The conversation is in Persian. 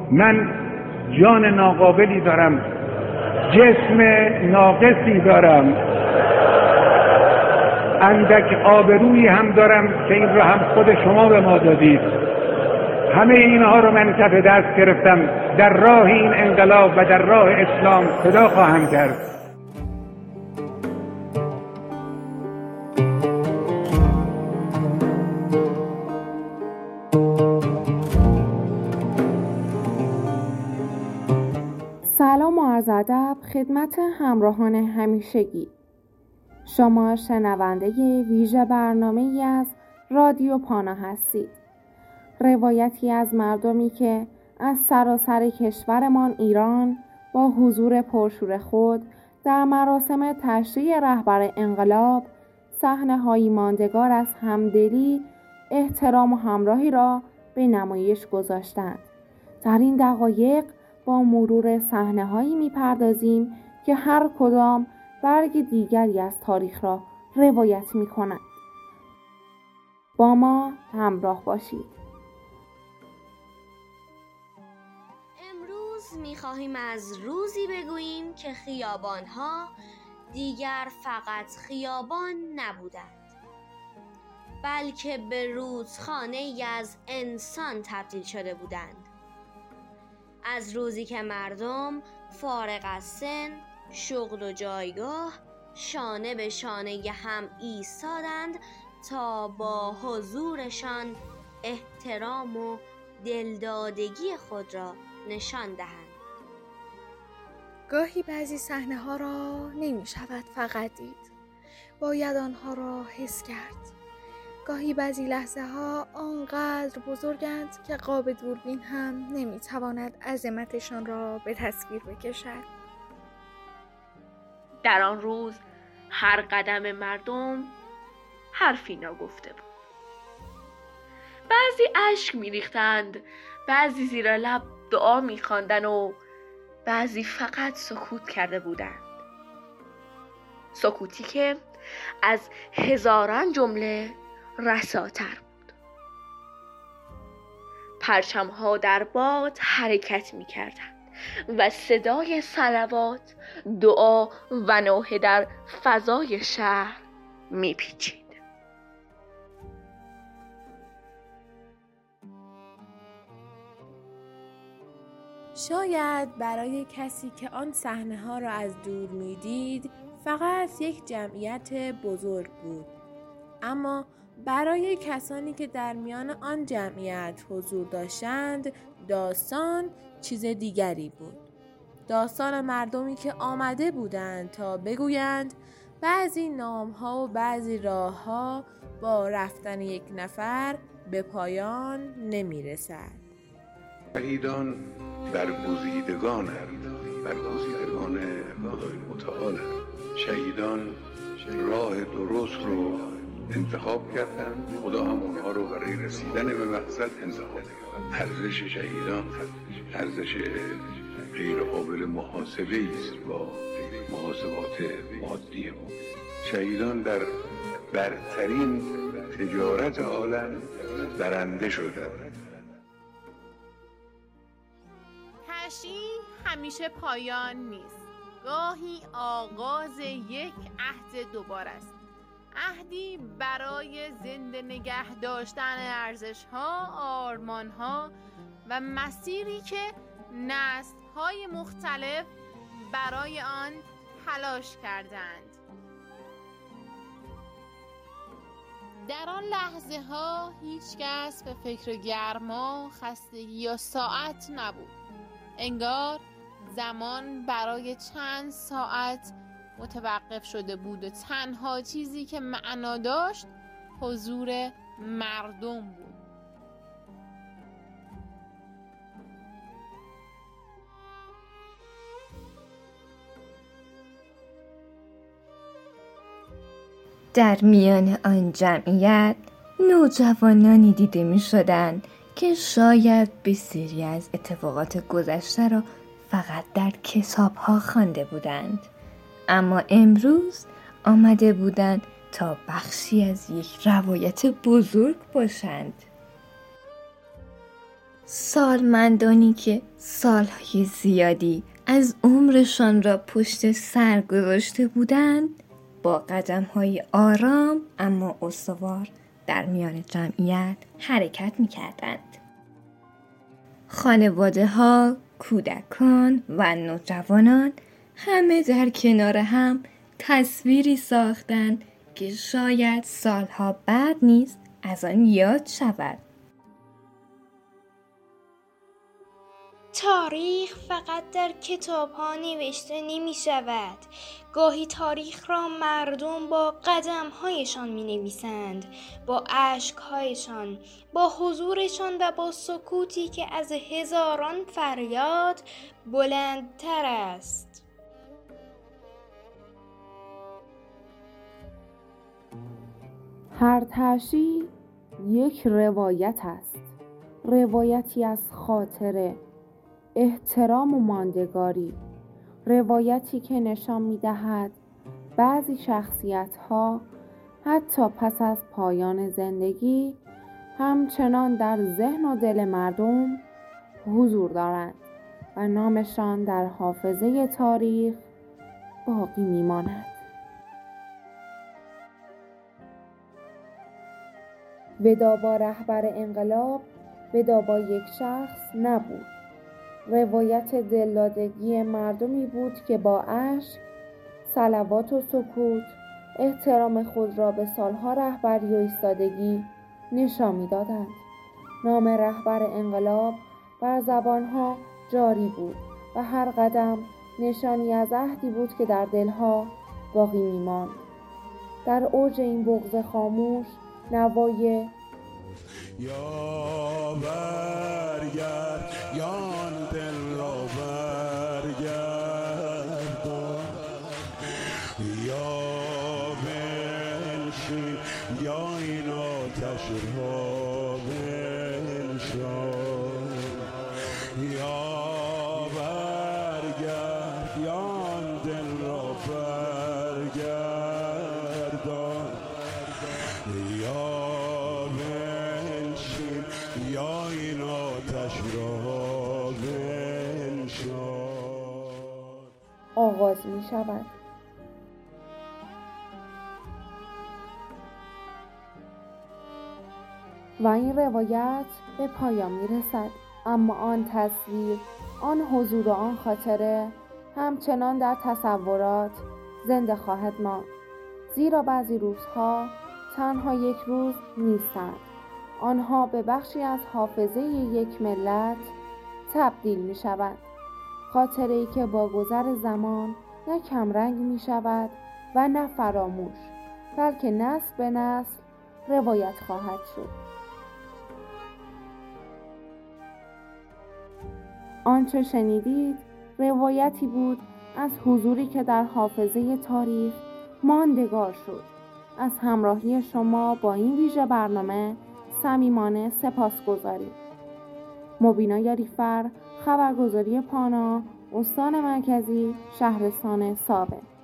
من جان ناقابلی دارم، جسم ناقصی دارم، اندک آبرویی هم دارم که این رو هم خود شما به ما دادید. همه اینها رو من کف دست گرفتم، در راه این انقلاب و در راه اسلام فدا خواهم کرد. سلام و عرض ادب خدمت همراهان همیشگی. شما شنونده ویژه برنامه‌ای از رادیو پانا هستید. روایتی از مردمی که از سراسر کشورمان ایران با حضور پرشور خود در مراسم تشریع رهبر انقلاب صحنه‌هایی ماندگار از همدلی، احترام و همراهی را به نمایش گذاشتند. در این دقایق با مرور صحنه‌هایی می‌پردازیم که هر کدام برگ دیگری از تاریخ را روایت می‌کنند. با ما همراه باشید. امروز می‌خواهیم از روزی بگوییم که خیابان‌ها دیگر فقط خیابان نبودند، بلکه به رودخانه‌ای از انسان تبدیل شده بودند. از روزی که مردم فارغ از سن، شغل و جایگاه شانه به شانه هم ایستادند تا با حضورشان احترام و دلدادگی خود را نشان دهند. گاهی بعضی صحنه‌ها را نمی شود فقط دید، باید آنها را حس کرد. گاهی بعضی لحظه ها آنقدر بزرگند که قاب دوربین هم نمی تواند عظمتشان را به تصویر بکشد. در آن روز هر قدم مردم حرفی ناگفته بود. بعضی اشک می ریختند، بعضی زیر لب دعا می خواندند و بعضی فقط سکوت کرده بودند. سکوتی که از هزاران جمله رساتر بود. پرچم‌ها در باد حرکت می‌کردند و صدای صلوات، دعا و نوحه در فضای شهر می‌پیچید. شاید برای کسی که آن صحنه‌ها را از دور می‌دید فقط یک جمعیت بزرگ بود، اما برای کسانی که در میان آن جمعیت حضور داشتند داستان چیز دیگری بود. داستان مردمی که آمده بودند تا بگویند بعضی نام‌ها و بعضی راه‌ها با رفتن یک نفر به پایان نمی‌رسد. شهیدان برگزیدگانند، برگزیدگان خدای متعالند. شهیدان راه درست رو انتخاب کردند، خدا هم اونها رو برای رسیدن به مقصد انتخاب کرد. ارزش شهیدان ارزش غیر قابل محاسبه است با محاسبات مادی ما. شهیدان در برترین تجارت عالم برنده شدند. تشییع همیشه پایان نیست، گاهی آغاز یک عهد دوباره است، عهدی برای زنده نگه داشتن ارزش‌ها، آرمان‌ها و مسیری که نسل‌های مختلف برای آن تلاش کردند. در آن لحظه‌ها هیچ کس به فکر گرما، خستگی یا ساعت نبود. انگار زمان برای چند ساعت متوقف شده بود و تنها چیزی که معنا داشت حضور مردم بود. در میان آن جمعیت نوجوانانی دیده می شدند که شاید بسیاری از اتفاقات گذشته را فقط در کتاب‌ها خوانده بودند، اما امروز آمده بودند تا بخشی از یک روایت بزرگ باشند. سالمندانی که سالهای زیادی از عمرشان را پشت سر گذاشته بودند با قدم‌های آرام اما استوار در میان جمعیت حرکت می‌کردند. خانواده‌ها، کودکان و نوجوانان همه در کنار هم تصویری ساختند که شاید سالها بعد نیز از آن یاد شود. تاریخ فقط در کتاب‌ها نوشته نمی شود. گاهی تاریخ را مردم با قدم‌هایشان می‌نویسند، با اشک‌هایشان، با حضورشان و با سکوتی که از هزاران فریاد بلندتر است. هر تشییع یک روایت است، روایتی از خاطره، احترام و ماندگاری، روایتی که نشان می‌دهد بعضی شخصیت‌ها حتی پس از پایان زندگی همچنان در ذهن و دل مردم حضور دارند و نامشان در حافظه تاریخ باقی می‌ماند. ودا با رهبر انقلاب ودا با یک شخص نبود. روایت دلدادگی مردمی بود که با اشک، صلوات و سکوت احترام خود را به سالها رهبری و ایستادگی نشان می‌دادند. نام رهبر انقلاب بر زبانها جاری بود و هر قدم نشانی از عهدی بود که در دلها باقی می‌ماند. در اوج این بغض خاموش نوای یا برگرد یان دل را برگرد، یا بنشین یا این آتش را بنشان، یا برگرد یان دل را برگردان، یا بنشین یا این آتش را بنشان. آغاز می شود. و این روایت به پایان می رسد، اما آن تصویر، آن حضور و آن خاطره همچنان در تصورات زنده خواهد ماند، زیرا بعضی روزها تنها یک روز نیستند. آنها به بخشی از حافظه یک ملت تبدیل می شود. خاطره‌ای که با گذر زمان نه کمرنگ می شود و نه فراموش، بلکه نسل به نسل روایت خواهد شد. آنچه شنیدید روایتی بود از حضوری که در حافظه تاریخ ماندگار شد. از همراهی شما با این ویژه برنامه صمیمانه سپاسگزاریم. مبینا یاریفر، خبرگزاری پانا، استان مرکزی، شهرستان ساوه.